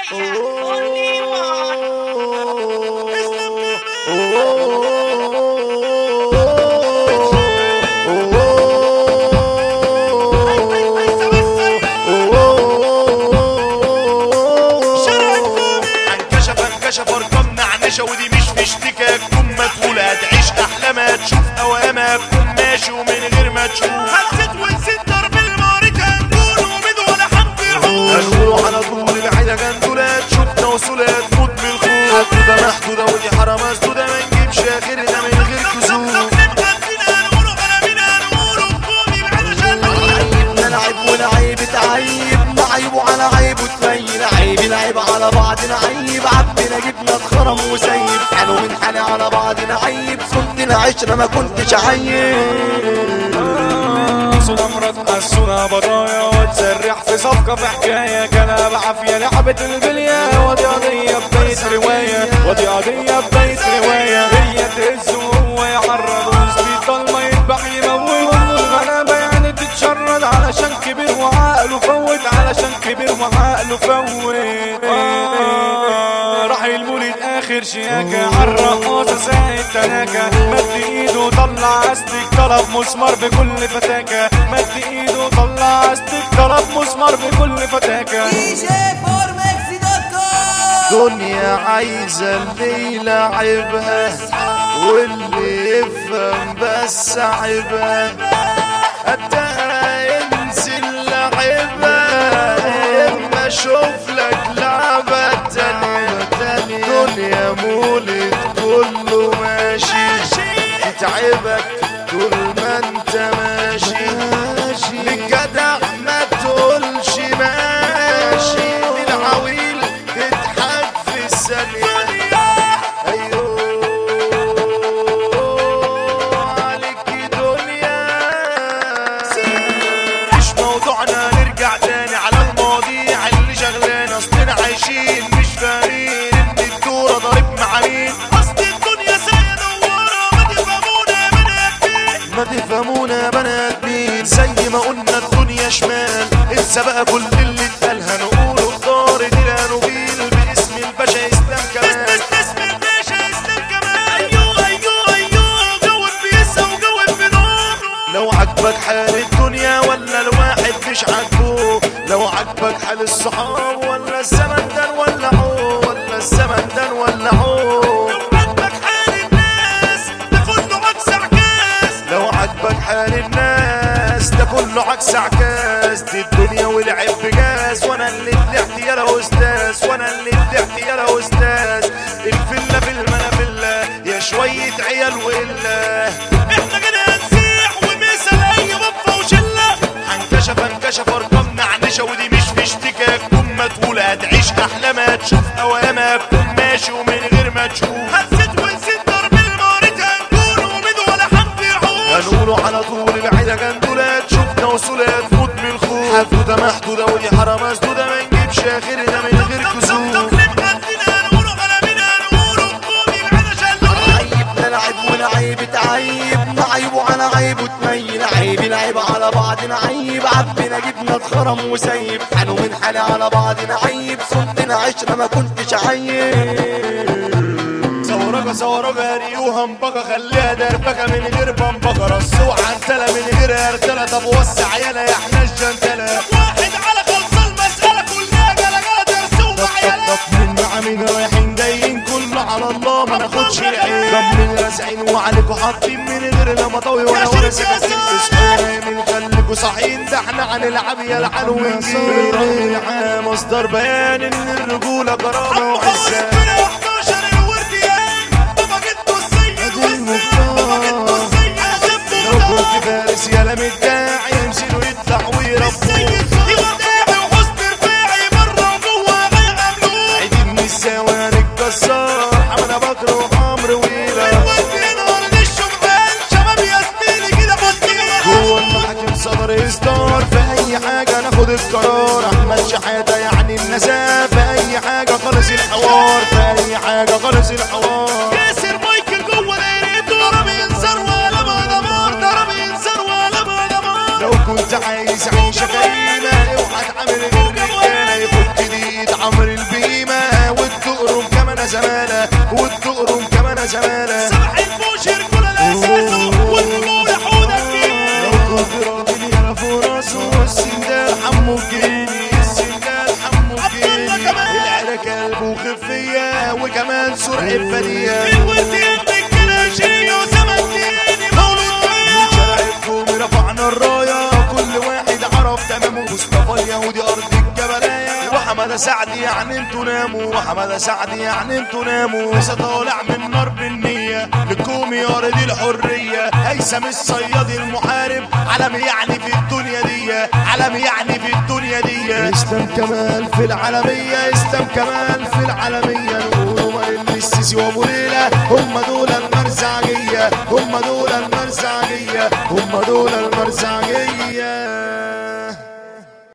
انكشف ارقامنا عنشة ودي مش في اشتكاك. كون ما تقول هتعيش احلامها تشوف اوامها تكون ماشي ومن غير ما تشوف. هزت ونسيت ضرب الماركة هنقول ومد ولا هنطيحوش. هنقولوا على طول بعيدة جندولات شفنا وصولات موت من الخوف. حدودة محدودة ودي حرام مسدودة ما نجيبش اخرنا من غير كسوف. نلعب ولعيب اتعيب نعيب وعلى عيب وتميل عيب العيب على بعضنا عيب عبنا جبنا اتخرم وسيب حلو من حالي على بعضنا عيب صنت العشرة ما كنتش عيب. صورة مرات حسونا بضايا وتسرح في صفقة في حكاية كلام عافية لعبة البلية ودي قضية بداية رواية ودي قضية بداية رواية هي تهز وهو يعرض وسط الضلمة يذبح يموت الغلابة يعني تتشرد علشان كبير وعقله فوت علشان كبير وعقله فوت. راح المولد اخر شياكة عالرقاصة ساعة تناكة مد ايده طلع استك طلب مسمار بكل فتاكة مد ايده طلع استك طلب مسمار بكل فتاكة. دنيا عايزة اللي يلعبها واللي يفهم بس عيبها قدها ينزل لعبها اما اشوف لك لعبة تانية. دنيا مولد كله ماشي تتعبك طول ما انت ماشي للجدع ما تقولش ماشي للعويل تضحك في الثانية. نرجع تاني على المواضيع اللي شغلانة اصلنا عايشين مش فاهمين ان الدورة ضارب مع مين. اصل الدنيا ساية دوارة ما تفهمونا يا بني ادمين زي ما قلنا الدنيا شمال. انسى بقى كل اللي اتقالها نقوله الدار دي لا نبيل باسم الباشا اسلام كمال. اسم الباشا اسلام كمال. ايوه جوب بيسا وجوب بنور. لو عجبك حال الدنيا ولا الواحد مش عاجبه لو عجبك حال الصحاب ولا الزمن ده نولعوه ولا الزمن ده نولعوه. لو عجبك حال الناس ده كله عكس عكاز لو عجبك حال الناس ده كله عكس عكاز. دي الدنيا والعب بجاز وانا اللي طلعت يا استاذ وانا اللي طلعت يا استاذ. الفله في المنافله يا شويه عيال وإلا احنا كده هنسيح ومثل اي بطه وشله. انكشف ارقامنا عنشة ودي مش في اشتكاك. كون ما تقول هتعيش احلامها تشوف اوامها تكون ماشي ومن غير ما تشوف. هزت ونسيت ضرب الماركة هنقول ومد ولا هنطيحوش. هنقولوا على طول بعيدة جندولات شفنا وصولات موت من الخوف. حدودة محدودة ودي حرام مسدودة ما نجيبش اخرنا من غير كسوف. نلعب ولعيب اتعيب نعيب وعلى عيب وتميل عيب العيب على بعضنا عيب عبنا جبنا اتخرم وسيب حلو من حالي على بعضنا عيب صنتنا عشرة ما كنتش عيب. صورجة ريوها مبقى خليها دربكة من غير بمبقة رصوع عنتلة من غير هرتلة. طب وسع يالا يا احنا الجنتلة واحد على خلص المسألة كلها جلجلة ترسوم عيالة. طب من مين رايحين جايين كله على الله ما ناخدش العين. طب من رازعين وعليكوا حاطين من غير لا مطاوي ولا ورثة كتير من خليكوا صاحيين ده احنا هنلعب يا لعن ونجيب. الرأي العام مصدر بيان ان الرجولة كرامة وعزة. لو كنت فارس يالا مداعي يمسلوا يطلع ويربوه. حمنا بكر وعمر ويلا جوه المحاكم صدر اصدار في اي حاجه ناخد القرار. احمد شحاته يعني النزاهه في اي حاجه خلص الحوار في اي حاجه خلص الحوار. ياسر مايكل جوه دايره ضرب ينزر ولا ما دمار ضرب ينزر ولا ما دمار. لو كنت عايز عيشه كريمه اوعى تعمل غير رجاله يفك دي عمر البيم العفة دي الورد يا ابن الكلاشية وسمكتيني مولود من شارع الكومي رفعنا الراية كل واحد عرف تمامه مصطفى اليهودي أرض الجبلاية وحمادة سعد يعني انتوا ناموا وحمادة سعد يعني انتوا ناموا لسه طالع من نار بالنية للكومي أرض الحرية هيثم الصياد المحارب علم يعني في الدنيا دي علم يعني في الدنيا دي اسلام كمال في العالمية اسلام كمال في العالمية نقولوا ما السيسي وابو ليلى هم دول المرزعجية هم دول المرزعجية هم دول المرزعجية